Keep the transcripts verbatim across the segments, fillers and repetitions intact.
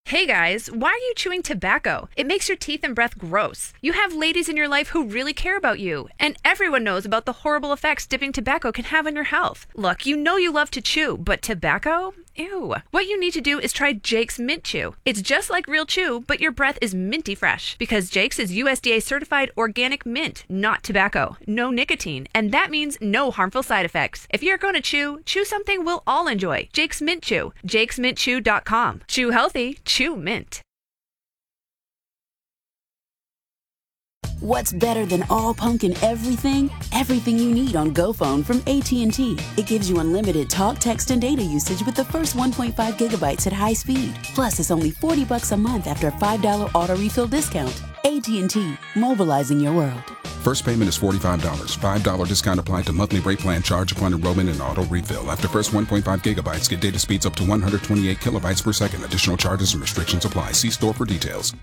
Hey guys, why are you chewing tobacco? It makes your teeth and breath gross. You have ladies in your life who really care about you, and everyone knows about the horrible effects dipping tobacco can have on your health. Look, you know you love to chew, but tobacco? Ew. What you need to do is try Jake's Mint Chew. It's just like real chew, but your breath is minty fresh because Jake's is U S D A certified organic mint, not tobacco, no nicotine, and that means no harmful side effects. If you're going to chew, chew something we'll all enjoy. Jake's Mint Chew. jakes mint chew dot com. Chew healthy, chew mint. What's better than all pumpkin everything? Everything you need on GoPhone from A T and T. It gives you unlimited talk, text, and data usage with the first one point five gigabytes at high speed. Plus, it's only forty bucks a month after a five dollars auto refill discount. A T and T, mobilizing your world. First payment is forty-five dollars. five dollars discount applied to monthly rate plan charge upon enrollment and auto refill. After first one point five gigabytes, get data speeds up to one hundred twenty-eight kilobytes per second. Additional charges and restrictions apply. See store for details.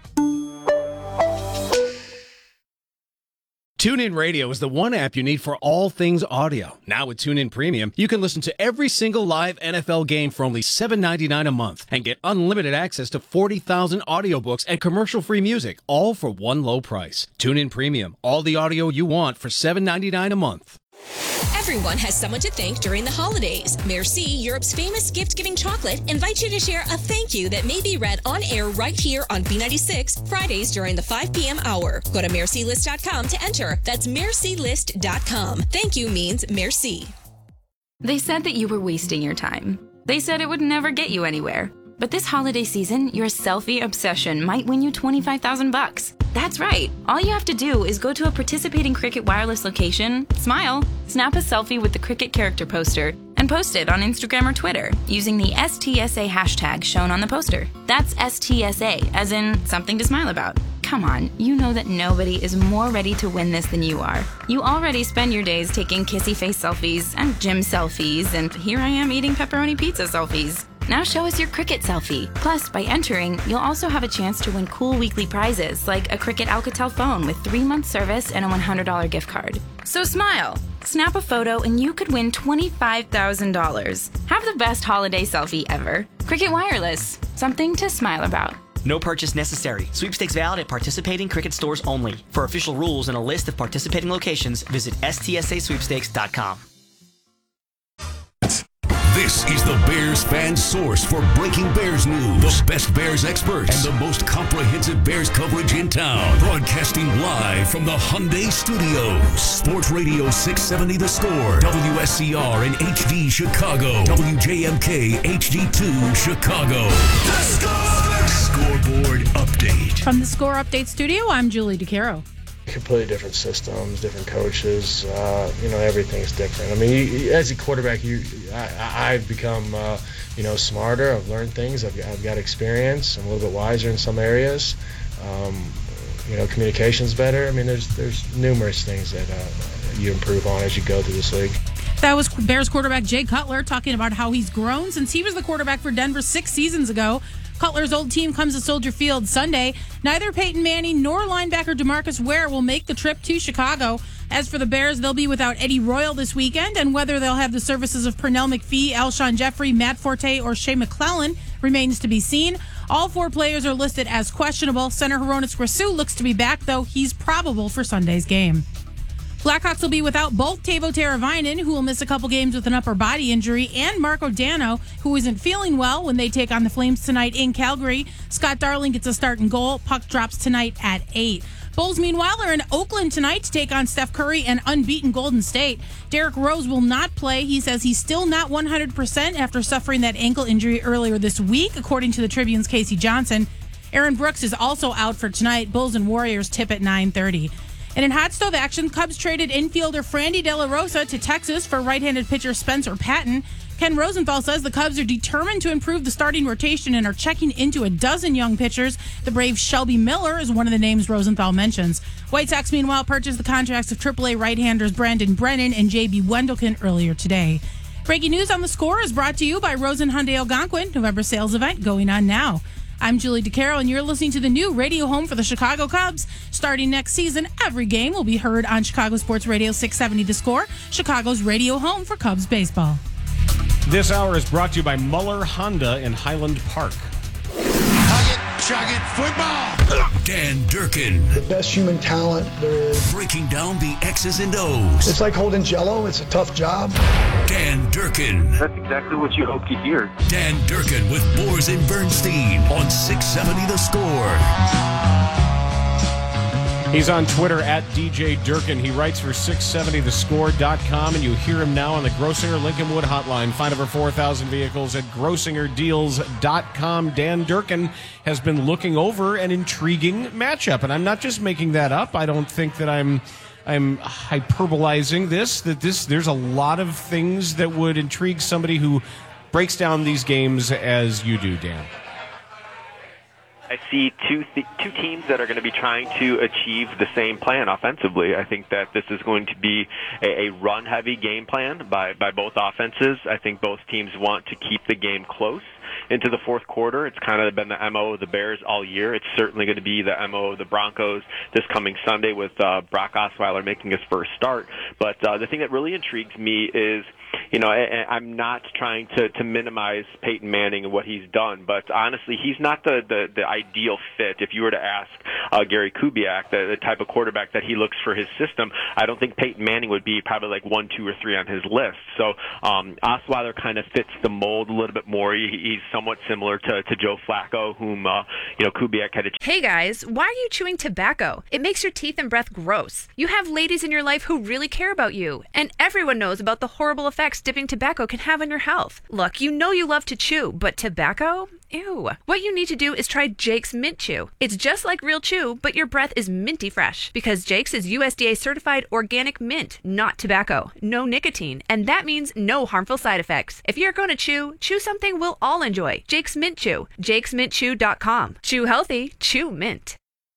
TuneIn Radio is the one app you need for all things audio. Now with TuneIn Premium, you can listen to every single live N F L game for only seven dollars and ninety-nine cents a month and get unlimited access to forty thousand audiobooks and commercial-free music, all for one low price. TuneIn Premium, all the audio you want for seven dollars and ninety-nine cents a month. Everyone has someone to thank during the holidays. Merci, Europe's famous gift-giving chocolate, invites you to share a thank you that may be read on air right here on B ninety-six, Fridays during the five p.m. hour. Go to merci list dot com to enter. That's merci list dot com. Thank you means merci. They said that you were wasting your time. They said it would never get you anywhere. But this holiday season, your selfie obsession might win you twenty-five thousand bucks. That's right. All you have to do is go to a participating Cricket Wireless location, smile, snap a selfie with the Cricket character poster, and post it on Instagram or Twitter using the S T S A hashtag shown on the poster. That's S T S A, as in something to smile about. Come on, you know that nobody is more ready to win this than you are. You already spend your days taking kissy face selfies and gym selfies, and here I am eating pepperoni pizza selfies. Now show us your Cricket selfie. Plus, by entering, you'll also have a chance to win cool weekly prizes like a Cricket Alcatel phone with three months service and a one hundred dollars gift card. So smile, snap a photo, and you could win twenty-five thousand dollars. Have the best holiday selfie ever. Cricket Wireless, something to smile about. No purchase necessary. Sweepstakes valid at participating Cricket stores only. For official rules and a list of participating locations, visit S T S A sweepstakes dot com. This is the Bears fan source for breaking Bears news. The best Bears experts and the most comprehensive Bears coverage in town. Broadcasting live from the Hyundai Studios. Sports Radio six seventy The Score. W S C R and H D Chicago. W J M K H D two Chicago. The Score! Scoreboard update. From the Score Update studio, I'm Julie DeCaro. Completely different systems, different coaches. Uh, you know, everything's different. I mean, you, you, as a quarterback, you, I, I've become, uh, you know, smarter. I've learned things. I've, I've got experience. I'm a little bit wiser in some areas. Um, you know, communication's better. I mean, there's there's numerous things that uh, you improve on as you go through this league. That was Bears quarterback Jay Cutler talking about how he's grown since he was the quarterback for Denver six seasons ago. Cutler's old team comes to Soldier Field Sunday. Neither Peyton Manning nor linebacker DeMarcus Ware will make the trip to Chicago. As for the Bears, they'll be without Eddie Royal this weekend, and whether they'll have the services of Pernell McPhee, Alshon Jeffrey, Matt Forte, or Shea McClellan remains to be seen. All four players are listed as questionable. Center Hronis Grasu looks to be back, though he's probable for Sunday's game. Blackhawks will be without both Teuvo Teravainen, who will miss a couple games with an upper body injury, and Marco Dano, who isn't feeling well when they take on the Flames tonight in Calgary. Scott Darling gets a start in goal. Puck drops tonight at eight. Bulls, meanwhile, are in Oakland tonight to take on Steph Curry and unbeaten Golden State. Derrick Rose will not play. He says he's still not one hundred percent after suffering that ankle injury earlier this week, according to the Tribune's Casey Johnson. Aaron Brooks is also out for tonight. Bulls and Warriors tip at nine thirty. And in hot stove action, Cubs traded infielder Frandy De La Rosa to Texas for right-handed pitcher Spencer Patton. Ken Rosenthal says the Cubs are determined to improve the starting rotation and are checking into a dozen young pitchers. The Braves' Shelby Miller is one of the names Rosenthal mentions. White Sox, meanwhile, purchased the contracts of triple A right-handers Brandon Brennan and J B Wendelken earlier today. Breaking news on the Score is brought to you by Rosen Hyundai Algonquin, November sales event going on now. I'm Julie DeCaro, and you're listening to the new radio home for the Chicago Cubs. Starting next season, every game will be heard on Chicago Sports Radio six seventy The Score, Chicago's radio home for Cubs baseball. This hour is brought to you by Muller Honda in Highland Park. Puckett Football. Dan Durkin. The best human talent there is. Breaking down the X's and O's. It's like holding Jell-O. It's a tough job. Dan Durkin. That's exactly what you hope to hear. Dan Durkin with Boers and Bernstein on six seventy The Score. He's on Twitter at D J Durkin. He writes for six seventy the score dot com, and you hear him now on the Grossinger Lincolnwood hotline. Find over four thousand vehicles at grossinger deals dot com. Dan Durkin has been looking over an intriguing matchup, and I'm not just making that up. I don't think that I'm I'm hyperbolizing this, that this there's a lot of things that would intrigue somebody who breaks down these games as you do, Dan. I see two th- two teams that are going to be trying to achieve the same plan offensively. I think that this is going to be a, a run-heavy game plan by, by both offenses. I think both teams want to keep the game close into the fourth quarter. It's kind of been the M O of the Bears all year. It's certainly going to be the M O of the Broncos this coming Sunday with uh, Brock Osweiler making his first start. But uh, the thing that really intrigues me is, you know, I, I'm not trying to, to minimize Peyton Manning and what he's done, but honestly, he's not the, the, the ideal fit. If you were to ask uh, Gary Kubiak, the, the type of quarterback that he looks for his system, I don't think Peyton Manning would be probably like one, two, or three on his list. So um, Osweiler kind of fits the mold a little bit more. He, he's somewhat similar to, to Joe Flacco, whom, uh, you know, Kubiak had a... Hey guys, why are you chewing tobacco? It makes your teeth and breath gross. You have ladies in your life who really care about you, and everyone knows about the horrible effects dipping tobacco can have on your health. Look, you know you love to chew, but tobacco? Ew. What you need to do is try Jake's Mint Chew. It's just like real chew, but your breath is minty fresh, because Jake's is U S D A certified organic mint, not tobacco, no nicotine, and that means no harmful side effects. If you're going to chew, chew something we'll all enjoy. Jake's Mint Chew. jakes mint chew dot com. Chew healthy, chew mint.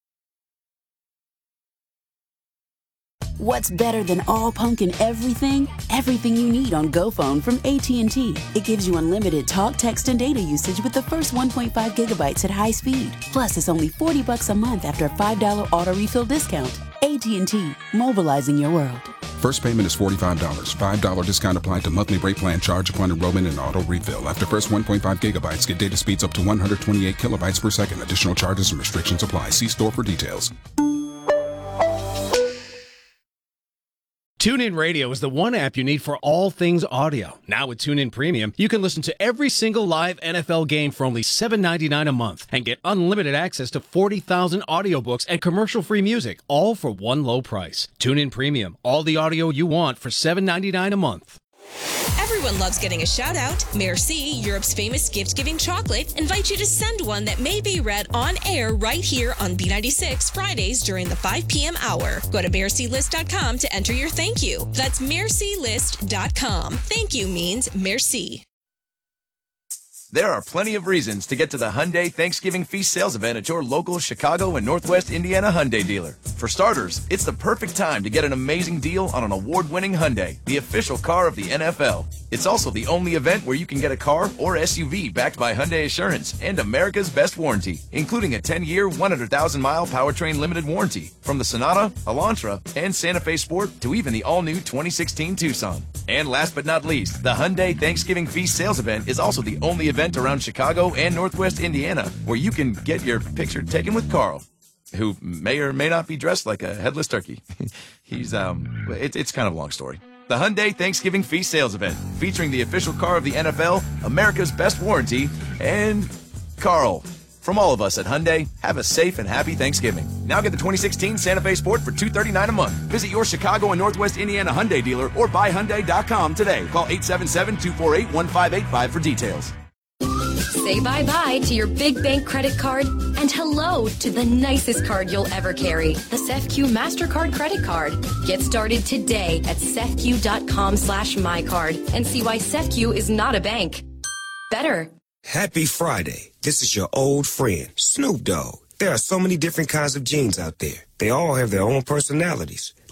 What's better than all pumpkin everything? Everything you need on GoPhone from A T and T. It gives you unlimited talk, text, and data usage with the first one point five gigabytes at high speed. Plus, it's only forty bucks a month after a five dollars auto refill discount. A T and T, mobilizing your world. First payment is forty-five dollars. five dollars discount applied to monthly rate plan charge upon enrollment and auto refill. After first one point five gigabytes, get data speeds up to one hundred twenty-eight kilobytes per second. Additional charges and restrictions apply. See store for details. TuneIn Radio is the one app you need for all things audio. Now with TuneIn Premium, you can listen to every single live N F L game for only seven dollars and ninety-nine cents a month and get unlimited access to forty thousand audiobooks and commercial-free music, all for one low price. TuneIn Premium, all the audio you want for seven dollars and ninety-nine cents a month. Everyone loves getting a shout out. Merci, Europe's famous gift-giving chocolate, invites you to send one that may be read on air right here on B ninety-six Fridays during the five p.m. hour. Go to merci list dot com to enter your thank you. That's merci list dot com. Thank you means merci. There are plenty of reasons to get to the Hyundai Thanksgiving Feast sales event at your local Chicago and Northwest Indiana Hyundai dealer. For starters, it's the perfect time to get an amazing deal on an award-winning Hyundai, the official car of the N F L. It's also the only event where you can get a car or S U V backed by Hyundai Assurance and America's best warranty, including a ten-year, one hundred thousand mile powertrain limited warranty from the Sonata, Elantra, and Santa Fe Sport to even the all-new twenty sixteen Tucson. And last but not least, the Hyundai Thanksgiving Feast sales event is also the only event around Chicago and Northwest Indiana where you can get your picture taken with Carl, who may or may not be dressed like a headless turkey. He's, um, it, it's kind of a long story. The Hyundai Thanksgiving Feast sales event, featuring the official car of the N F L, America's best warranty, and Carl. From all of us at Hyundai, have a safe and happy Thanksgiving. Now get the twenty sixteen Santa Fe Sport for two hundred thirty-nine dollars a month. Visit your Chicago and Northwest Indiana Hyundai dealer or buy Hyundai dot com today. Call eight seven seven, two four eight, one five eight five for details. Say bye-bye to your big bank credit card and hello to the nicest card you'll ever carry, the C E F Q MasterCard credit card. Get started today at cefq dot com slash mycard and see why C E F Q is not a bank. Better. Happy Friday. This is your old friend, Snoop Dogg. There are so many different kinds of jeans out there. They all have their own personalities.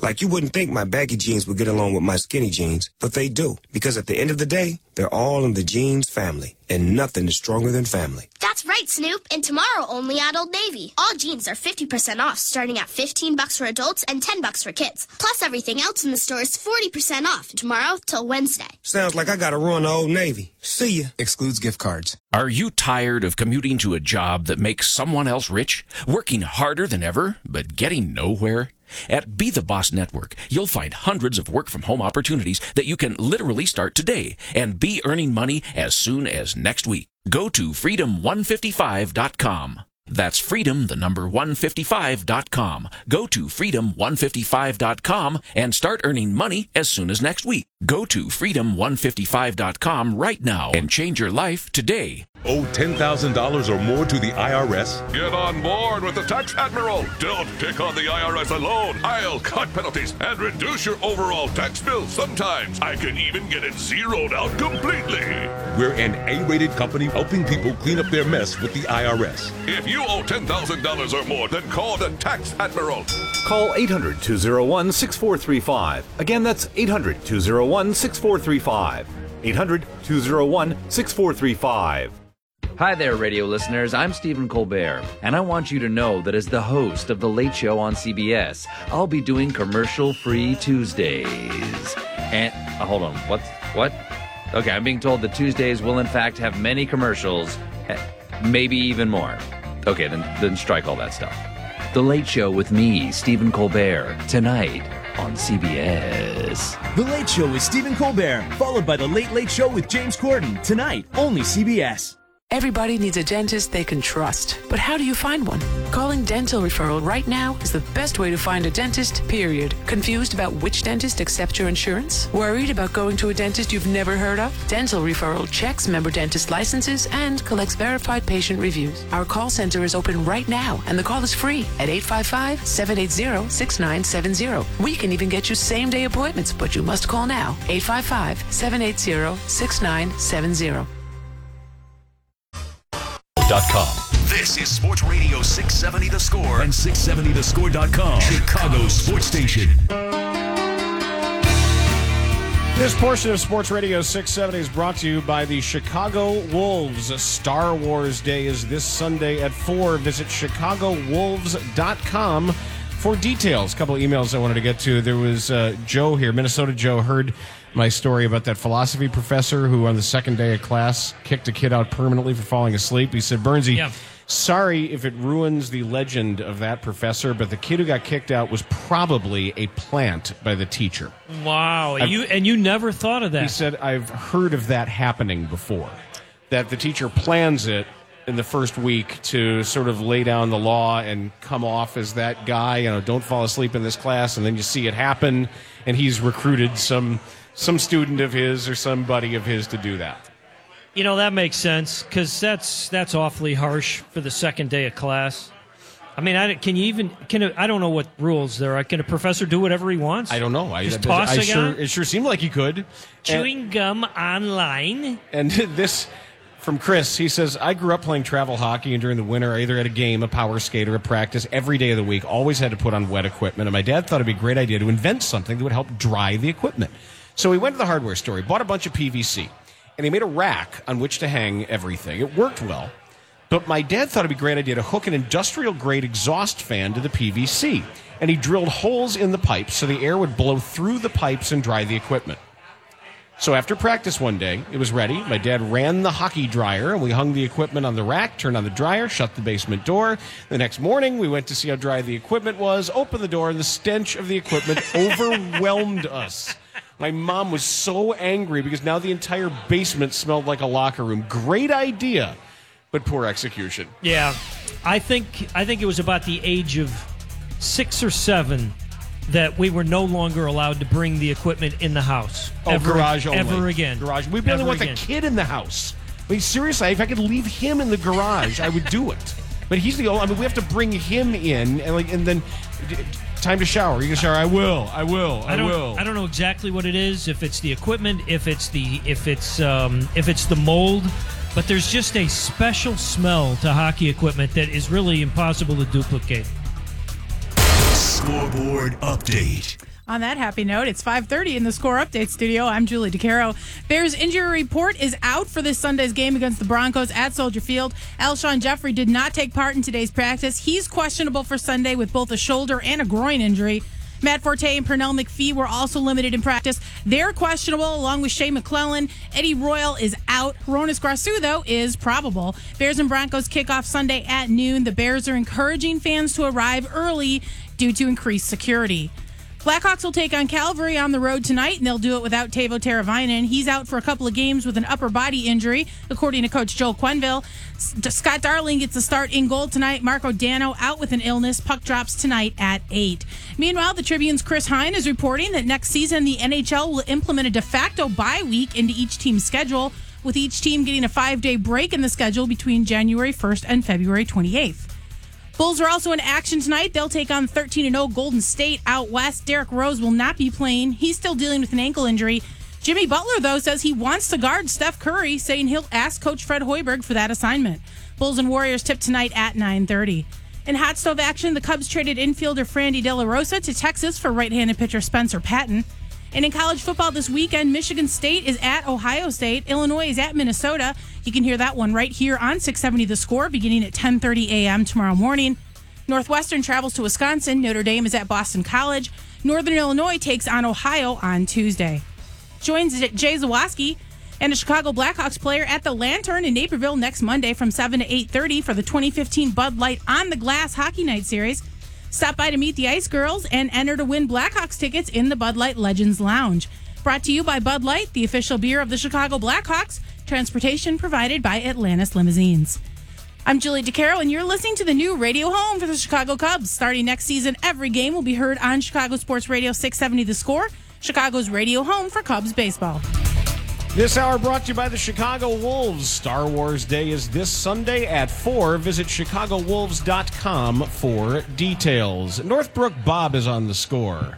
Like you wouldn't think my baggy jeans would get along with my skinny jeans, but they do. Because at the end of the day, they're all in the jeans family. And nothing is stronger than family. That's right, Snoop. And tomorrow only at Old Navy. All jeans are fifty percent off, starting at fifteen bucks for adults and ten bucks for kids. Plus everything else in the store is forty percent off tomorrow till Wednesday. Sounds like I gotta run to Old Navy. See ya. Excludes gift cards. Are you tired of commuting to a job that makes someone else rich? Working harder than ever, but getting nowhere? At Be The Boss Network, you'll find hundreds of work-from-home opportunities that you can literally start today and be earning money as soon as next week. Go to freedom one fifty-five dot com. That's freedom, the number one fifty-five dot com. Go to freedom one fifty-five dot com and start earning money as soon as next week. Go to freedom one fifty-five dot com right now and change your life today. Owe ten thousand dollars or more to the I R S? Get on board with the Tax Admiral. Don't take on the I R S alone. I'll cut penalties and reduce your overall tax bill. Sometimes I can even get it zeroed out completely. We're an A-rated company helping people clean up their mess with the I R S. If you owe ten thousand dollars or more, then call the Tax Admiral. Call eight hundred, two oh one, six four three five. Again, that's eight hundred, two oh one, six four three five. eight hundred, two oh one, six four three five. Hi there, radio listeners. I'm Stephen Colbert, and I want you to know that as the host of The Late Show on C B S, I'll be doing commercial-free Tuesdays. And, uh, hold on, what's, what? Okay, I'm being told that Tuesdays will in fact have many commercials, maybe even more. Okay, then, then strike all that stuff. The Late Show with me, Stephen Colbert, tonight on C B S. The Late Show with Stephen Colbert, followed by The Late Late Show with James Corden, tonight, only C B S. Everybody needs a dentist they can trust. But how do you find one? Calling Dental Referral right now is the best way to find a dentist, period. Confused about which dentist accepts your insurance? Worried about going to a dentist you've never heard of? Dental Referral checks member dentist licenses and collects verified patient reviews. Our call center is open right now, and the call is free at eight five five, seven eight zero, six nine seven zero. We can even get you same-day appointments, but you must call now. eight five five, seven eight zero, six nine seven zero. This is Sports Radio six seventy The Score and six seventy the score dot com, Chicago's sports station. This portion of Sports Radio six seventy is brought to you by the Chicago Wolves. Star Wars Day is this Sunday at four. Visit chicago wolves dot com for details. A couple of emails I wanted to get to. There was uh, Joe here, Minnesota Joe, heard my story about that philosophy professor who on the second day of class kicked a kid out permanently for falling asleep. He said, Bernsey, yeah. sorry if it ruins the legend of that professor, but the kid who got kicked out was probably a plant by the teacher. Wow. And you, and you never thought of that. He said, I've heard of that happening before, that the teacher plans it in the first week to sort of lay down the law and come off as that guy, you know, don't fall asleep in this class, and then you see it happen, and he's recruited some some student of his or somebody of his to do that. You know, that makes sense, because that's that's awfully harsh for the second day of class. I mean, I, can you even, can a, I don't know what rules there are. Can a professor do whatever he wants? I don't know. I, Just I, toss I, a I sure, guy? It sure seemed like he could. Chewing and, gum online? And this from Chris, he says, I grew up playing travel hockey, and during the winter, I either had a game, a power skate, or a practice every day of the week. Always had to put on wet equipment, and my dad thought it'd be a great idea to invent something that would help dry the equipment. So he went to the hardware store, he bought a bunch of P V C, and he made a rack on which to hang everything. It worked well, but my dad thought it'd be a great idea to hook an industrial-grade exhaust fan to the P V C, and he drilled holes in the pipes so the air would blow through the pipes and dry the equipment. So after practice one day, it was ready. My dad ran the hockey dryer, and we hung the equipment on the rack, turned on the dryer, shut the basement door. The next morning, we went to see how dry the equipment was, opened the door, and the stench of the equipment overwhelmed us. My mom was so angry because now the entire basement smelled like a locker room. Great idea, but poor execution. Yeah, I think I think it was about the age of six or seven that we were no longer allowed to bring the equipment in the house. Oh, ever, garage only. Ever again. Garage. We barely want the kid in the house. I mean, seriously, if I could leave him in the garage, I would do it. But he's the only, I mean, we have to bring him in, and like, and then time to shower. You can shower. I will. I will. I, I don't, will. I don't know exactly what it is. If it's the equipment, if it's the if it's um, if it's the mold, but there's just a special smell to hockey equipment that is really impossible to duplicate. Scoreboard update. On that happy note, it's five thirty in the Score Update studio. I'm Julie DeCaro. Bears injury report is out for this Sunday's game against the Broncos at Soldier Field. Alshon Jeffrey did not take part in today's practice. He's questionable for Sunday with both a shoulder and a groin injury. Matt Forte and Pernell McPhee were also limited in practice. They're questionable, along with Shea McClellan. Eddie Royal is out. Hroniss Grasu, though, is probable. Bears and Broncos kick off Sunday at noon. The Bears are encouraging fans to arrive early due to increased security. Blackhawks will take on Calvary on the road tonight, and they'll do it without Teuvo Teravainen. He's out for a couple of games with an upper body injury, according to Coach Joel Quenneville. Scott Darling gets a start in goal tonight. Marco Dano out with an illness. Puck drops tonight at eight. Meanwhile, the Tribune's Chris Hine is reporting that next season the N H L will implement a de facto bye week into each team's schedule, with each team getting a five-day break in the schedule between January first and February twenty-eighth. Bulls are also in action tonight. They'll take on thirteen and oh Golden State out west. Derrick Rose will not be playing. He's still dealing with an ankle injury. Jimmy Butler, though, says he wants to guard Steph Curry, saying he'll ask Coach Fred Hoiberg for that assignment. Bulls and Warriors tip tonight at nine thirty. In hot stove action, the Cubs traded infielder Frandy De La Rosa to Texas for right-handed pitcher Spencer Patton. And in college football this weekend, Michigan State is at Ohio State. Illinois is at Minnesota. You can hear that one right here on six seventy The Score, beginning at ten thirty a.m. tomorrow morning. Northwestern travels to Wisconsin. Notre Dame is at Boston College. Northern Illinois takes on Ohio on Tuesday. Joins Jay Zawaski and a Chicago Blackhawks player at the Lantern in Naperville next Monday from seven to eight thirty for the twenty fifteen Bud Light On the Glass Hockey Night Series. Stop by to meet the Ice Girls and enter to win Blackhawks tickets in the Bud Light Legends Lounge. Brought to you by Bud Light, the official beer of the Chicago Blackhawks. Transportation provided by Atlantis Limousines. I'm Julie DeCaro, and you're listening to the new radio home for the Chicago Cubs. Starting next season, every game will be heard on Chicago Sports Radio six seventy The Score, Chicago's radio home for Cubs baseball. This hour brought to you by the Chicago Wolves. Star Wars Day is this Sunday at four. Visit chicago wolves dot com for details. Northbrook Bob is on the score.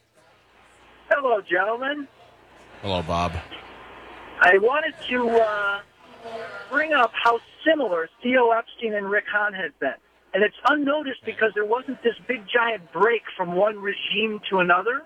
Hello, gentlemen. Hello, Bob. I wanted to uh, bring up how similar Theo Epstein and Rick Hahn had been. And it's unnoticed because there wasn't this big giant break from one regime to another.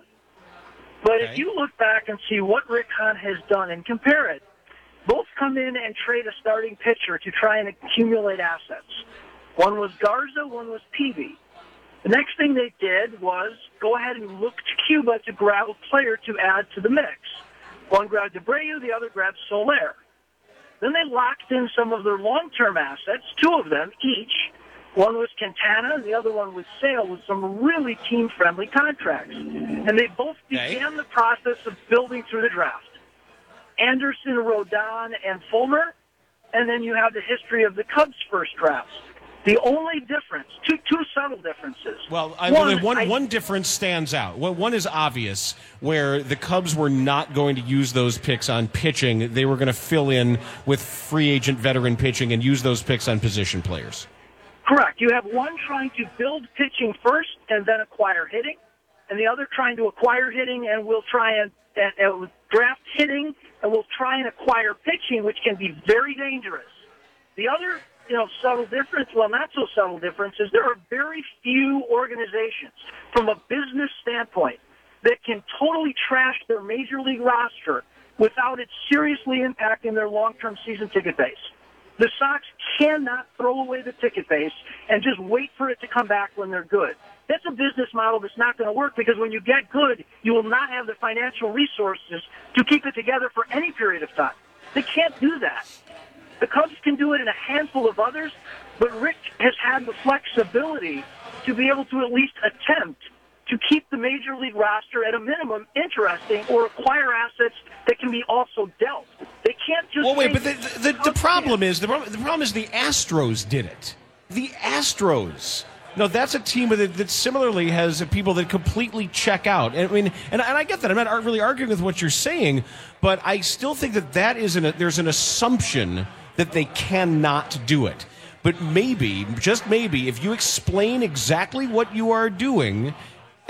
But okay. If you look back and see what Rick Hahn has done and compare it, both come in and trade a starting pitcher to try and accumulate assets. One was Garza, one was Peavy. The next thing they did was go ahead and look to Cuba to grab a player to add to the mix. One grabbed Abreu, the other grabbed Soler. Then they locked in some of their long-term assets, two of them each. One was Quintana, and the other one was Sale, with some really team-friendly contracts. And they both began okay. the process of building through the draft. Anderson, Rodon, and Fulmer, and then you have the history of the Cubs' first drafts. The only difference, two two subtle differences. Well, I, one, one, I, one difference stands out. Well, one is obvious, where the Cubs were not going to use those picks on pitching. They were going to fill in with free agent veteran pitching and use those picks on position players. Correct. You have one trying to build pitching first and then acquire hitting, and the other trying to acquire hitting and will try and, and, and draft hitting and will try and acquire pitching, which can be very dangerous. The other, you know, subtle difference, well, not so subtle difference, is there are very few organizations from a business standpoint that can totally trash their major league roster without it seriously impacting their long-term season ticket base. The Sox cannot throw away the ticket base and just wait for it to come back when they're good. That's a business model that's not going to work because when you get good, you will not have the financial resources to keep it together for any period of time. They can't do that. The Cubs can do it in a handful of others, but Rick has had the flexibility to be able to at least attempt to keep the major league roster at a minimum interesting or acquire assets that can be also dealt. They can't just... Well, wait, but the, the, the, the problem is the problem, the problem is the Astros did it. The Astros. No, that's a team that, that similarly has people that completely check out. And, I mean, and, and I get that. I'm not really arguing with what you're saying, but I still think that that is an, there's an assumption that they cannot do it. But maybe, just maybe, if you explain exactly what you are doing, and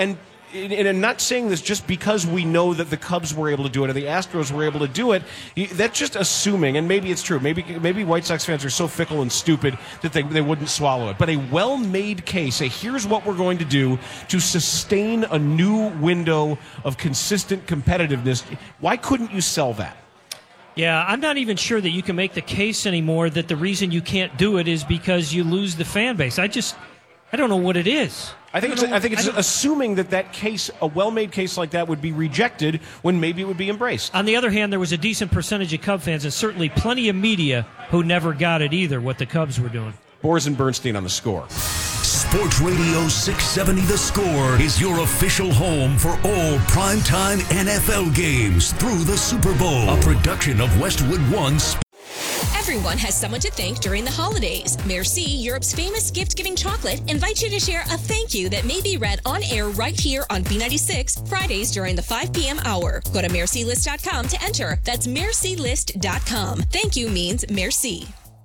and I'm not saying this just because we know that the Cubs were able to do it or the Astros were able to do it. That's just assuming, and maybe it's true. Maybe maybe White Sox fans are so fickle and stupid that they, they wouldn't swallow it. But a well-made case, a here's what we're going to do to sustain a new window of consistent competitiveness. Why couldn't you sell that? Yeah, I'm not even sure that you can make the case anymore that the reason you can't do it is because you lose the fan base. I just, I don't know what it is. I think I it's, know, I think it's I assuming that that case, a well-made case like that, would be rejected when maybe it would be embraced. On the other hand, there was a decent percentage of Cub fans and certainly plenty of media who never got it either, what the Cubs were doing. Boers and Bernstein on the Score. Sports Radio six seventy The Score is your official home for all primetime N F L games through the Super Bowl. A production of Westwood One. Everyone has someone to thank during the holidays. Merci, Europe's famous gift-giving chocolate, invites you to share a thank you that may be read on air right here on B ninety-six, Fridays during the five p.m. hour. Go to merci list dot com to enter. That's merci list dot com. Thank you means merci.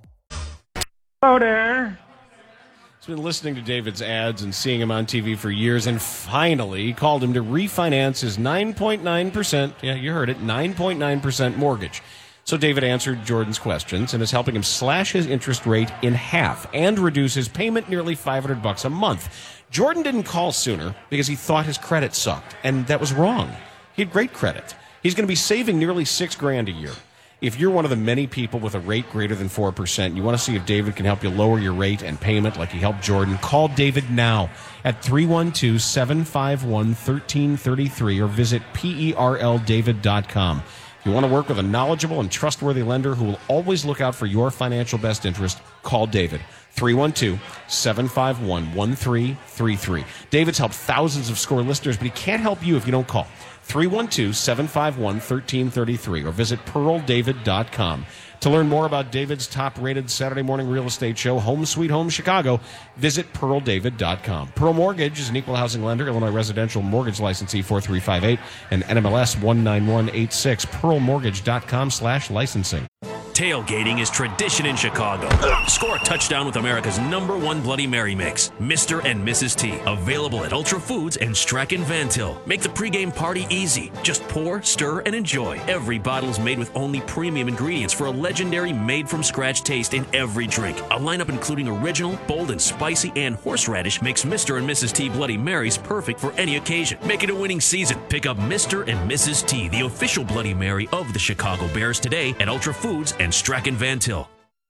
Hello there. He's been listening to David's ads and seeing him on T V for years, and finally called him to refinance his nine point nine percent, yeah, you heard it, nine point nine percent mortgage. So David answered Jordan's questions and is helping him slash his interest rate in half and reduce his payment nearly five hundred bucks a month. Jordan didn't call sooner because he thought his credit sucked, and that was wrong. He had great credit. He's going to be saving nearly six grand a year. If you're one of the many people with a rate greater than four percent, you want to see if David can help you lower your rate and payment like he helped Jordan, call David now at three one two, seven five one, one three three three or visit P E R L David dot com. If you want to work with a knowledgeable and trustworthy lender who will always look out for your financial best interest, call David. three one two, seven five one, one three three three. David's helped thousands of Score listeners, but he can't help you if you don't call. three one two, seven five one, one three three three or visit Pearl David dot com. To learn more about David's top-rated Saturday morning real estate show, Home Sweet Home Chicago, visit Pearl David dot com. Pearl Mortgage is an equal housing lender, Illinois residential mortgage licensee four three five eight and N M L S one nine one eight six, pearl mortgage dot com slash licensing. Tailgating is tradition in Chicago. Score a touchdown with America's number one Bloody Mary mix, Mister and Missus T. Available at Ultra Foods and Strachan Van Til. Make the pregame party easy. Just pour, stir, and enjoy. Every bottle is made with only premium ingredients for a legendary made-from-scratch taste in every drink. A lineup including original, bold, and spicy, and horseradish makes Mister and Missus T Bloody Marys perfect for any occasion. Make it a winning season. Pick up Mister and Missus T, the official Bloody Mary of the Chicago Bears, today at Ultra Foods and Strachan Van Til.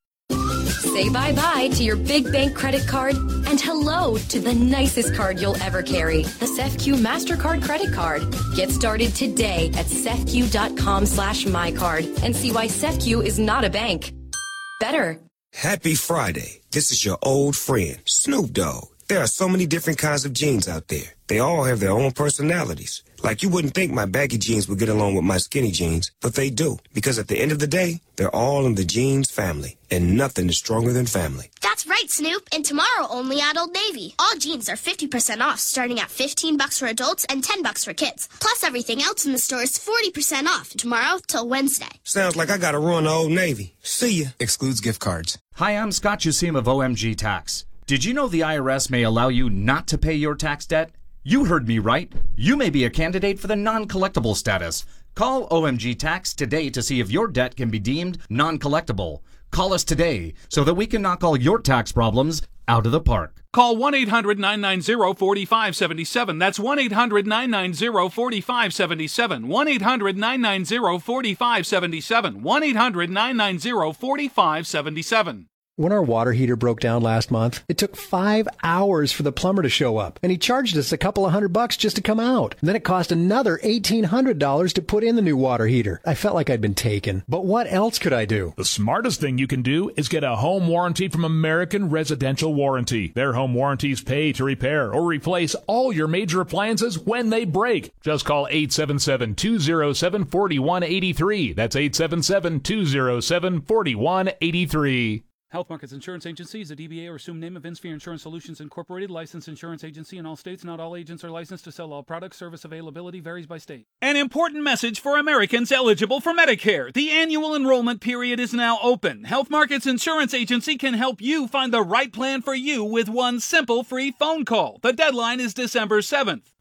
Say bye-bye to your big bank credit card and hello to the nicest card you'll ever carry, the S E F Q MasterCard credit card. Get started today at S E F Q dot com slash mycard and see why S E F Q is not a bank. Better. Happy Friday. This is your old friend, Snoop Dogg. There are so many different kinds of jeans out there. They all have their own personalities. Like you wouldn't think my baggy jeans would get along with my skinny jeans, but they do. Because at the end of the day, they're all in the jeans family. And nothing is stronger than family. That's right, Snoop. And tomorrow only at Old Navy. All jeans are fifty percent off, starting at fifteen bucks for adults and ten bucks for kids. Plus everything else in the store is forty percent off tomorrow till Wednesday. Sounds like I gotta run to Old Navy. See ya. Excludes gift cards. Hi, I'm Scott Jusim of O M G Tax. Did you know the I R S may allow you not to pay your tax debt? You heard me right. You may be a candidate for the non-collectible status. Call O M G Tax today to see if your debt can be deemed non-collectible. Call us today so that we can knock all your tax problems out of the park. Call one eight hundred nine nine zero four five seven seven. That's one eight hundred nine nine zero four five seven seven. one eight hundred nine nine zero four five seven seven. one eight hundred nine nine zero four five seven seven. When our water heater broke down last month, it took five hours for the plumber to show up, and he charged us a couple of hundred bucks just to come out. And then it cost another eighteen hundred dollars to put in the new water heater. I felt like I'd been taken. But what else could I do? The smartest thing you can do is get a home warranty from American Residential Warranty. Their home warranties pay to repair or replace all your major appliances when they break. Just call eight seven seven, two zero seven, four one eight three. That's eight seven seven, two zero seven, four one eight three. Health Markets Insurance Agency is a D B A or assumed name of Insphere Insurance Solutions Incorporated, licensed insurance agency in all states. Not all agents are licensed to sell all products. Service availability varies by state. An important message for Americans eligible for Medicare. The annual enrollment period is now open. Health Markets Insurance Agency can help you find the right plan for you with one simple free phone call. The deadline is December seventh.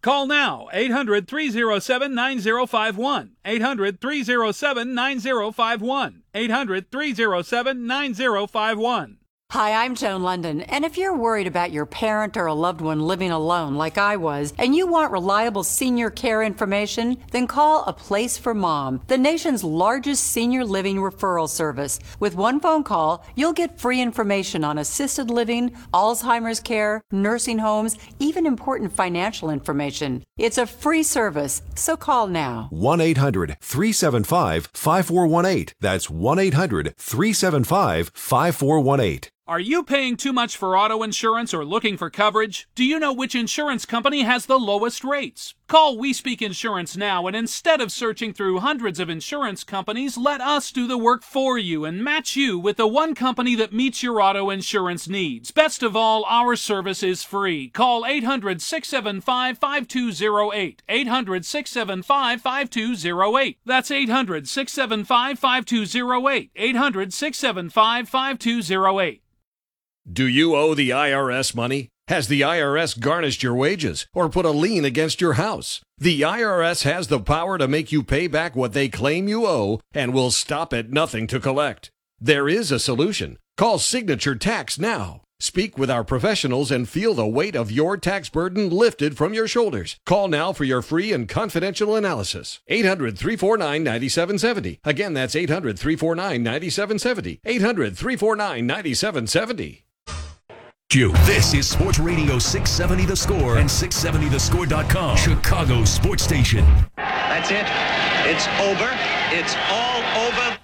Call now, eight hundred, three oh seven, nine oh five one. eight hundred, three oh seven, nine oh five one. eight hundred, three oh seven, nine oh five one. Hi, I'm Joan London, and if you're worried about your parent or a loved one living alone like I was, and you want reliable senior care information, then call A Place for Mom, the nation's largest senior living referral service. With one phone call, you'll get free information on assisted living, Alzheimer's care, nursing homes, even important financial information. It's a free service, so call now. one eight hundred, three seven five, five four one eight. That's one eight hundred, three seven five, five four one eight. Are you paying too much for auto insurance or looking for coverage? Do you know which insurance company has the lowest rates? Call We Speak Insurance now, and instead of searching through hundreds of insurance companies, let us do the work for you and match you with the one company that meets your auto insurance needs. Best of all, our service is free. Call eight hundred, six seven five, five two zero eight. eight hundred, six seven five, five two zero eight. That's eight hundred, six seven five, five two zero eight. eight hundred, six seven five, five two zero eight. Do you owe the I R S money? Has the I R S garnished your wages or put a lien against your house? The I R S has the power to make you pay back what they claim you owe and will stop at nothing to collect. There is a solution. Call Signature Tax now. Speak with our professionals and feel the weight of your tax burden lifted from your shoulders. Call now for your free and confidential analysis. eight hundred, three four nine, nine seven seven zero. Again, that's eight hundred, three four nine, nine seven seven zero. eight hundred, three four nine, nine seven seven zero. This is Sports Radio six seventy The Score and six seventy the score dot com, Chicago's sports station. That's it. It's over. It's all over.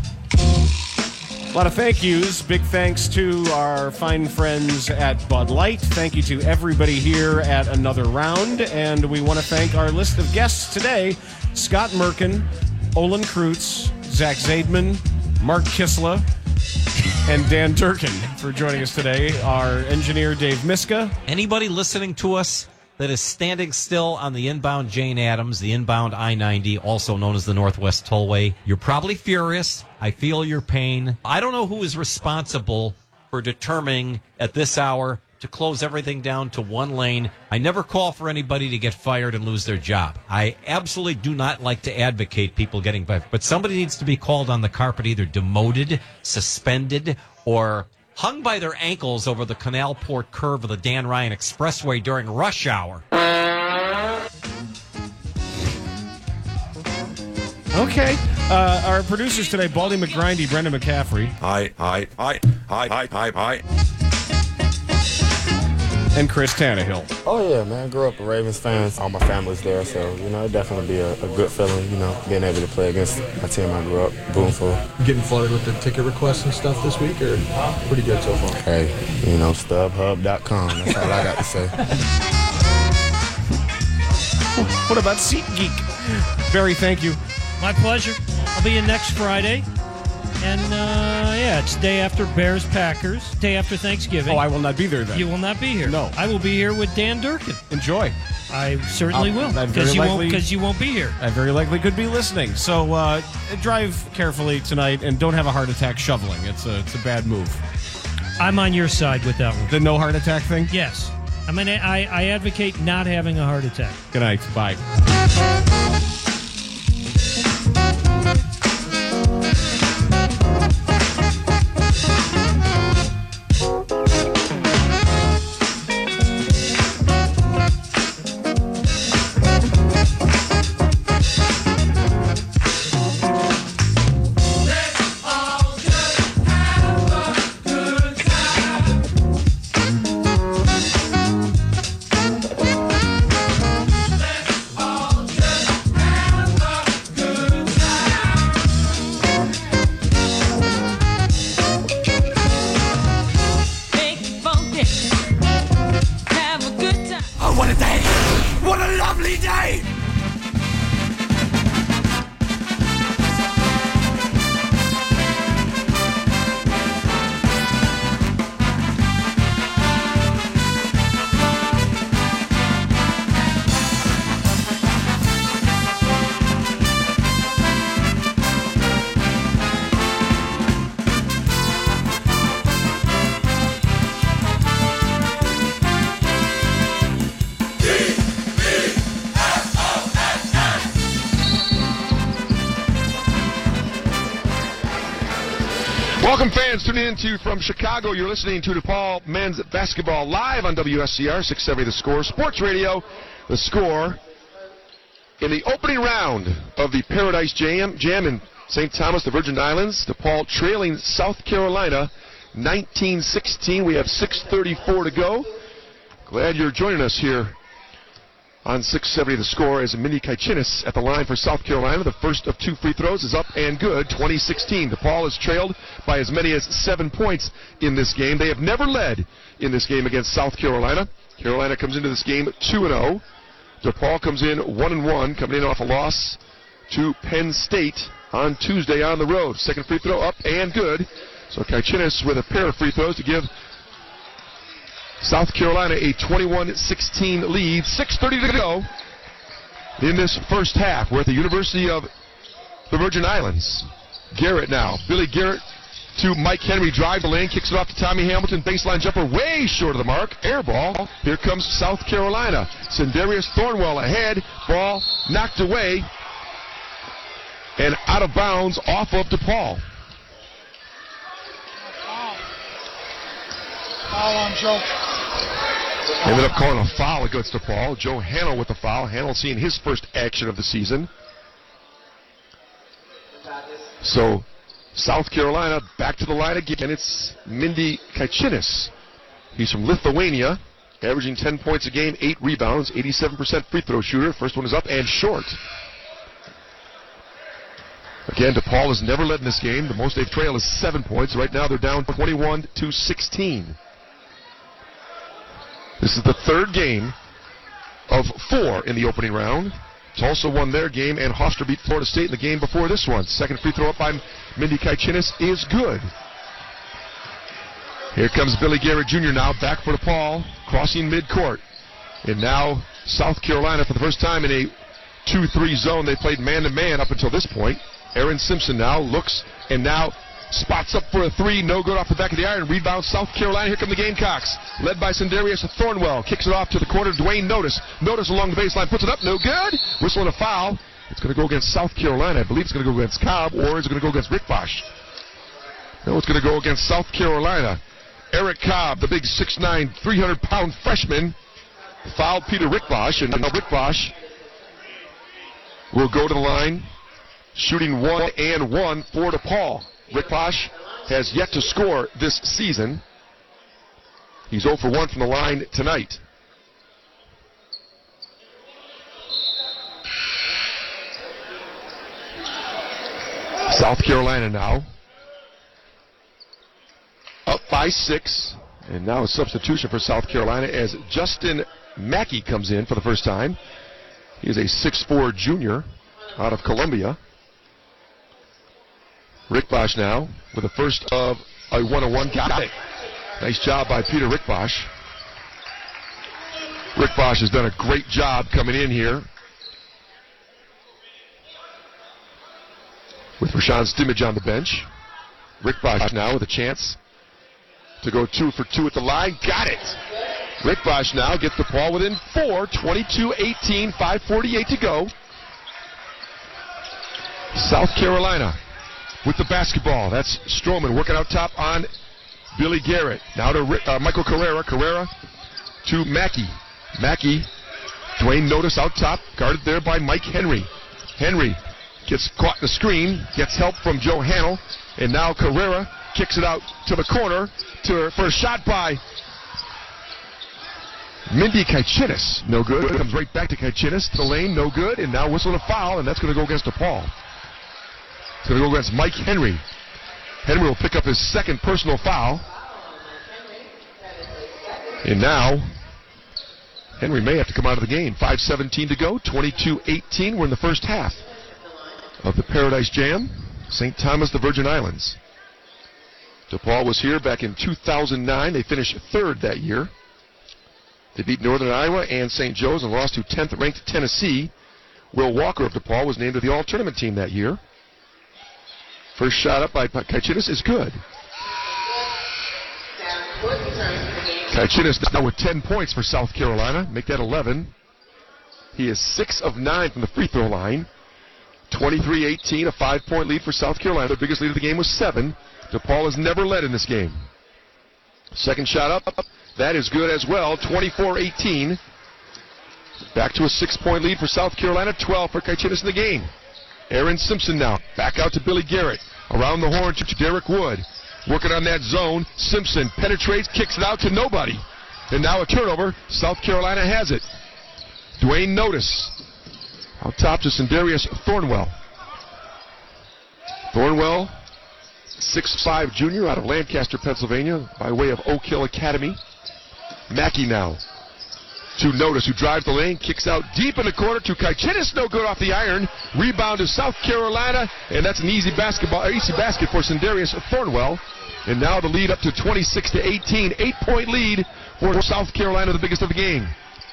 A lot of thank yous. Big thanks to our fine friends at Bud Light. Thank you to everybody here at Another Round. And we want to thank our list of guests today: Scott Merkin, Olin Kreutz, Zach Zaidman, Mark Kissla, and Dan Durkin for joining us today. Our engineer, Dave Miska. Anybody listening to us that is standing still on the inbound Jane Addams, the inbound I ninety, also known as the Northwest Tollway, you're probably furious. I feel your pain. I don't know who is responsible for determining at this hour to close everything down to one lane. I never call for anybody to get fired and lose their job. I absolutely do not like to advocate people getting fired, but somebody needs to be called on the carpet, either demoted, suspended, or hung by their ankles over the Canal Port curve of the Dan Ryan Expressway during rush hour. Okay. Uh, our producers today, Baldy McGrindy, Brendan McCaffrey. Hi, hi, hi, hi, hi, hi, hi. And Chris Tannehill. Oh, yeah, man. I grew up a Ravens fan. All my family's there, so, you know, it'd definitely be a, a good feeling, you know, being able to play against my team I grew up rooting for. Getting flooded with the ticket requests and stuff this week, or pretty good so far? Hey, you know, StubHub dot com. That's all I got to say. What about SeatGeek? Barry, thank you. My pleasure. I'll be in next Friday. And, uh, yeah, it's day after Bears-Packers, day after Thanksgiving. Oh, I will not be there then. You will not be here. No. I will be here with Dan Durkin. Enjoy. I certainly I'll, will, because you, likely, you won't be here. I very likely could be listening. So uh, drive carefully tonight and don't have a heart attack shoveling. It's a, it's a bad move. I'm on your side with that one. The no heart attack thing? Yes. I mean, I, I advocate not having a heart attack. Good night. Bye. Welcome, fans. Tuning in to you from Chicago. You're listening to DePaul Men's Basketball live on W S C R six seventy The Score Sports Radio. The Score in the opening round of the Paradise Jam, Jam in Saint Thomas, the Virgin Islands. DePaul trailing South Carolina nineteen sixteen. We have six thirty-four to go. Glad you're joining us here on six seventy The Score as Mindy Kaichinis at the line for South Carolina. The first of two free throws is up and good, twenty sixteen. DePaul is trailed by as many as seven points in this game. They have never led in this game against South Carolina. Carolina comes into this game two and oh. DePaul comes in one and one, coming in off a loss to Penn State on Tuesday on the road. Second free throw up and good. So Kaichinis with a pair of free throws to give South Carolina a twenty-one sixteen lead. six thirty to go in this first half. We're at the University of the Virgin Islands. Garrett now. Billy Garrett to Mike Henry. Drive the lane. Kicks it off to Tommy Hamilton. Baseline jumper way short of the mark. Air ball. Here comes South Carolina. Sindarius Thornwell ahead. Ball knocked away and out of bounds off of DePaul. Foul on Joe. Ended up calling a foul against DePaul. Joe Hannell with the foul. Hannell seeing his first action of the season. So South Carolina back to the line again. It's Mindy Kaichinis. He's from Lithuania, averaging ten points a game, eight rebounds, eighty-seven percent free throw shooter. First one is up and short. Again, DePaul has never led in this game. The most they've trailed is seven points. Right now they're down twenty-one to sixteen. This is the third game of four in the opening round. Tulsa won their game, and Hofstra beat Florida State in the game before this one. Second free throw up by Mindy Kaichinis is good. Here comes Billy Garrett Junior now, back for DePaul, crossing midcourt. And now South Carolina, for the first time in a two three zone, they played man-to-man up until this point. Aaron Simpson now looks and now spots up for a three, no good off the back of the iron. Rebound South Carolina. Here come the Gamecocks, led by Sindarius Thornwell. Kicks it off to the corner. Dwayne Notice. Notice along the baseline, puts it up, no good. Whistle and a foul. It's going to go against South Carolina. I believe it's going to go against Cobb, or is it going to go against Rick Bosch? No, it's going to go against South Carolina. Eric Cobb, the big six nine, three hundred pound freshman, fouled Peter Rick Bosch, and now Rick Bosch will go to the line, shooting one and one for DePaul. Rick Bosch has yet to score this season. He's zero for one from the line tonight. South Carolina now up by six, and now a substitution for South Carolina as Justin Mackey comes in for the first time. He is a six four junior out of Columbia. Rick Bosch now with the first of a one oh one. Got it. Nice job by Peter Rick Bosch. Rick Bosch has done a great job coming in here with Rashawn Stimage on the bench. Rick Bosch now with a chance to go two for two at the line. Got it. Rick Bosch now gets the ball within four, twenty-two eighteen, five forty-eight to go. South Carolina with the basketball. That's Stroman working out top on Billy Garrett. Now to Rick, uh, Michael Carrera. Carrera to Mackey. Mackey, Dwayne Notice out top, guarded there by Mike Henry. Henry gets caught in the screen, gets help from Joe Hannell, and now Carrera kicks it out to the corner to, for a shot by Mindy Kaichinis. No good. Comes right back to Kaichinis to the lane. No good. And now whistle and a foul, and that's going to go against DePaul. It's going to go against Mike Henry. Henry will pick up his second personal foul. And now Henry may have to come out of the game. five seventeen to go, twenty-two eighteen. We're in the first half of the Paradise Jam. Saint Thomas, the Virgin Islands. DePaul was here back in two thousand nine. They finished third that year. They beat Northern Iowa and Saint Joe's and lost to tenth ranked Tennessee. Will Walker of DePaul was named to the all-tournament team that year. First shot up by Kaichinis is good. Kaichinis now with ten points for South Carolina. Make that eleven. He is six of nine from the free throw line. twenty-three eighteen, a five-point lead for South Carolina. Their biggest lead of the game was seven. DePaul has never led in this game. Second shot up. That is good as well, twenty-four eighteen. Back to a six-point lead for South Carolina, twelve for Kaichenis in the game. Aaron Simpson now, back out to Billy Garrett. Around the horn to Derek Wood. Working on that zone. Simpson penetrates, kicks it out to nobody. And now a turnover. South Carolina has it. Dwayne Notice. Out top to Sindarius Thornwell. Thornwell, six five junior out of Lancaster, Pennsylvania, by way of Oak Hill Academy. Mackey now to Notice, who drives the lane, kicks out deep in the corner to Kaichenis, no good off the iron. Rebound to South Carolina, and that's an easy basketball, easy basket for Sindarius Thornwell. And now the lead up to twenty-six to eighteen, eight-point lead for South Carolina, the biggest of the game.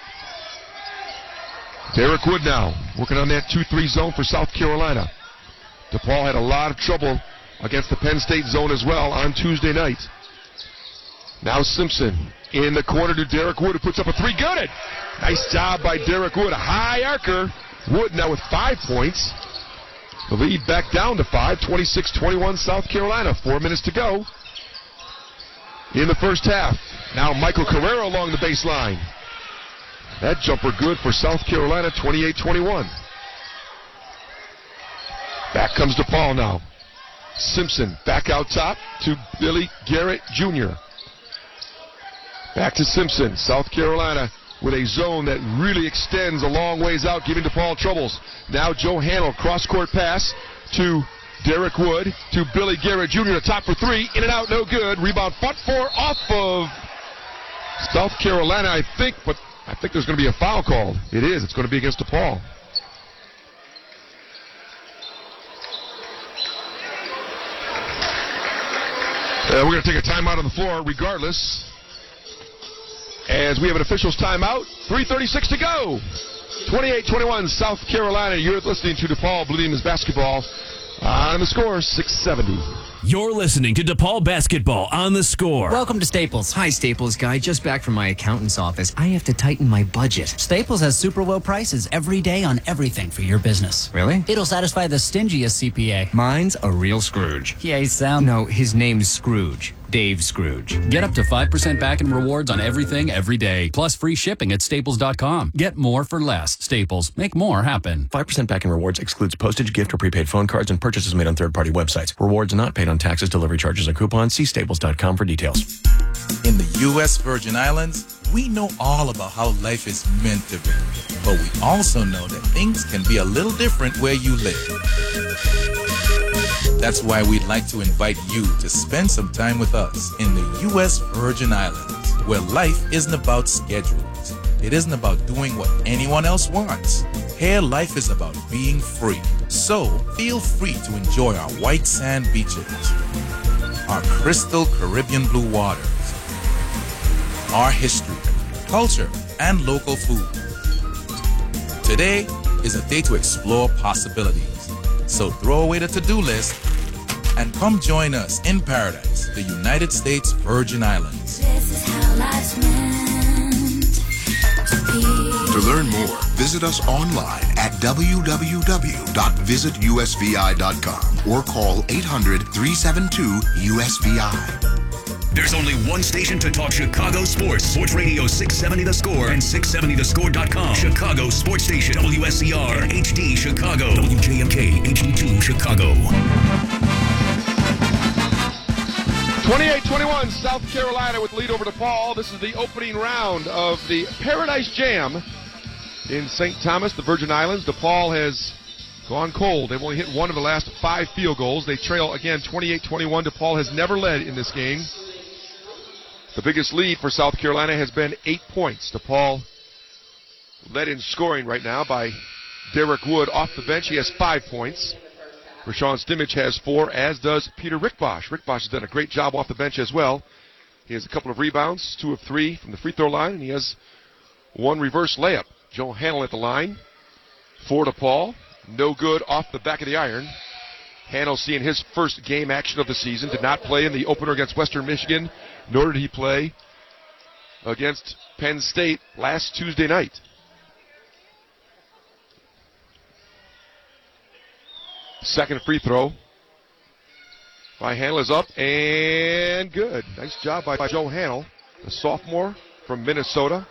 Derek Wood now, working on that two three zone for South Carolina. DePaul had a lot of trouble against the Penn State zone as well on Tuesday night. Now Simpson in the corner to Derek Wood, who puts up a three. Good it! Nice job by Derek Wood, a high arcer. Wood now with five points. The lead back down to five, twenty-six twenty-one South Carolina. Four minutes to go in the first half. Now Michael Carrera along the baseline. That jumper good for South Carolina, twenty-eight twenty-one. Back comes DePaul now. Simpson back out top to Billy Garrett Junior Back to Simpson. South Carolina with a zone that really extends a long ways out, giving DePaul troubles. Now Joe Hannell, cross-court pass to Derek Wood to Billy Garrett Junior Top for three. In and out, no good. Rebound fought for off of South Carolina, I think, but I think there's going to be a foul called. It is. It's going to be against DePaul. Uh, we're going to take a timeout on the floor regardless, as we have an official's timeout. three thirty-six to go. twenty-eight twenty-one South Carolina. You're listening to DePaul Blue Demons basketball. On the score, six seventy. You're listening to DePaul Basketball on the Score. Welcome to Staples. Hi, Staples guy. Just back from my accountant's office. I have to tighten my budget. Staples has super low prices every day on everything for your business. Really? It'll satisfy the stingiest C P A. Mine's a real Scrooge. Yeah, he sound. No, his name's Scrooge. Dave Scrooge. Get up to five percent back in rewards on everything every day, plus free shipping at staples dot com. Get more for less. Staples. Make more happen. five percent back in rewards excludes postage, gift, or prepaid phone cards and purchases made on third-party websites. Rewards not paid on taxes, delivery charges, or coupons. See staples dot com for details. In the U S Virgin Islands, we know all about how life is meant to be. But we also know that things can be a little different where you live. That's why we'd like to invite you to spend some time with us in the U S Virgin Islands, where life isn't about schedules. It isn't about doing what anyone else wants. Here, life is about being free. So, feel free to enjoy our white sand beaches, our crystal Caribbean blue waters, our history, culture, and local food. Today is a day to explore possibilities. So throw away the to-do list and come join us in paradise, the United States Virgin Islands. This is how life's meant to be. To learn more, visit us online at w w w dot visit u s v i dot com or call eight hundred, three seven two, U S V I. There's only one station to talk Chicago sports. Sports Radio six seventy The Score and six seventy the score dot com. Chicago Sports Station, W S C R, H D Chicago, W J M K, H D two Chicago. twenty-eight twenty-one South Carolina with the lead over DePaul. This is the opening round of the Paradise Jam in Saint Thomas, the Virgin Islands. DePaul has gone cold. They've only hit one of the last five field goals. They trail again twenty-eight twenty-one. DePaul has never led in this game. The biggest lead for South Carolina has been eight points. DePaul led in scoring right now by Derek Wood off the bench. He has five points. Rashawn Stimich has four, as does Peter Rickbosh. Rickbosh has done a great job off the bench as well. He has a couple of rebounds, two of three from the free throw line, and he has one reverse layup. Joe Hannell at the line for DePaul. No good off the back of the iron. Hannell seeing his first game action of the season. Did not play in the opener against Western Michigan, nor did he play against Penn State last Tuesday night. Second free throw by Hanel is up and good. Nice job by Joe Hanel, the sophomore from Minnesota.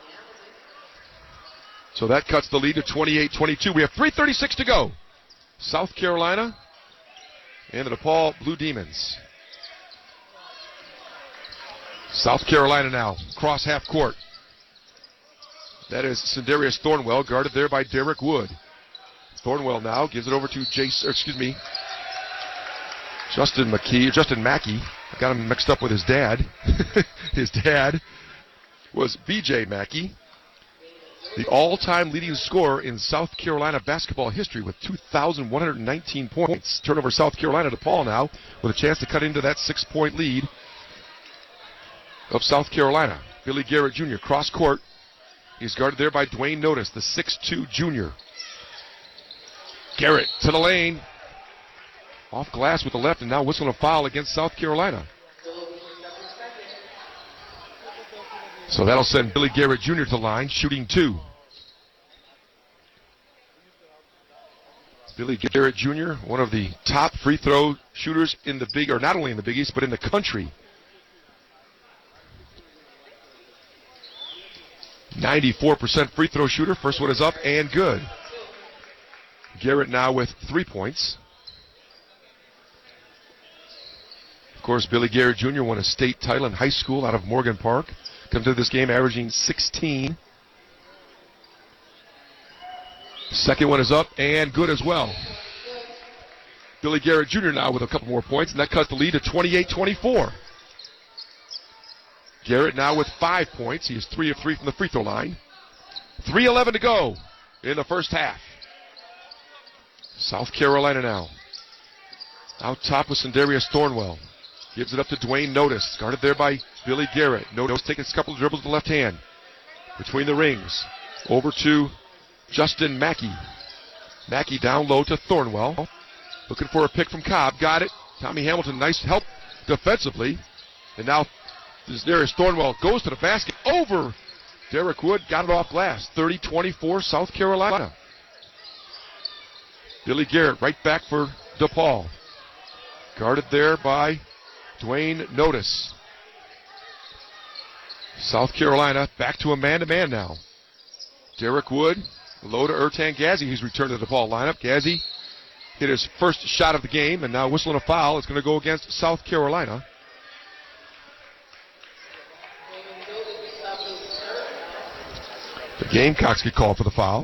So that cuts the lead to twenty-eight twenty-two. We have three thirty-six to go. South Carolina and the DePaul Blue Demons. South Carolina now, cross half court. That is Sindarius Thornwell, guarded there by Derek Wood. Thornwell now gives it over to Jason, excuse me, Justin McKee, Justin Mackey. I got him mixed up with his dad. His dad was B J Mackey, the all-time leading scorer in South Carolina basketball history with two thousand one hundred nineteen points. Turnover South Carolina to Paul now with a chance to cut into that six-point lead of South Carolina. Billy Garrett Junior cross court. He's guarded there by Dwayne Notice, the six two junior. Garrett to the lane. Off glass with the left and now whistling a foul against South Carolina. So that'll send Billy Garrett Junior to the line, shooting two. Billy Garrett Junior, one of the top free throw shooters in the Big, or not only in the Big East, but in the country. ninety-four percent free throw shooter. First one is up and good. Garrett now with three points. Of course, Billy Garrett Junior won a state title in high school out of Morgan Park. Comes to this game averaging sixteen. Second one is up and good as well. Billy Garrett Junior now with a couple more points, and that cuts the lead to twenty-eight twenty-four. Garrett now with five points. He is three of three from the free throw line. three eleven to go in the first half. South Carolina now. Out top with Sindarius Thornwell. Gives it up to Dwayne Notice. Guarded there by Billy Garrett. Notice taking a couple of dribbles with the left hand. Between the rings. Over to Justin Mackey. Mackey down low to Thornwell. Looking for a pick from Cobb. Got it. Tommy Hamilton, nice help defensively. And now Sindarius Thornwell goes to the basket. Over Derek Wood. Got it off glass. thirty twenty-four South Carolina. Billy Garrett right back for DePaul. Guarded there by Dwayne Notice. South Carolina back to a man-to-man now. Derek Wood, low to Ertan Ghazi, who's returned to the DePaul lineup. Ghazi hit his first shot of the game, and now whistling a foul. It's going to go against South Carolina. The Gamecocks get called for the foul.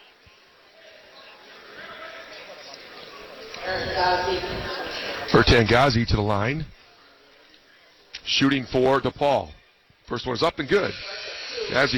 Ertan Ghazi to the line. Shooting for DePaul. First one is up and good. Ghazi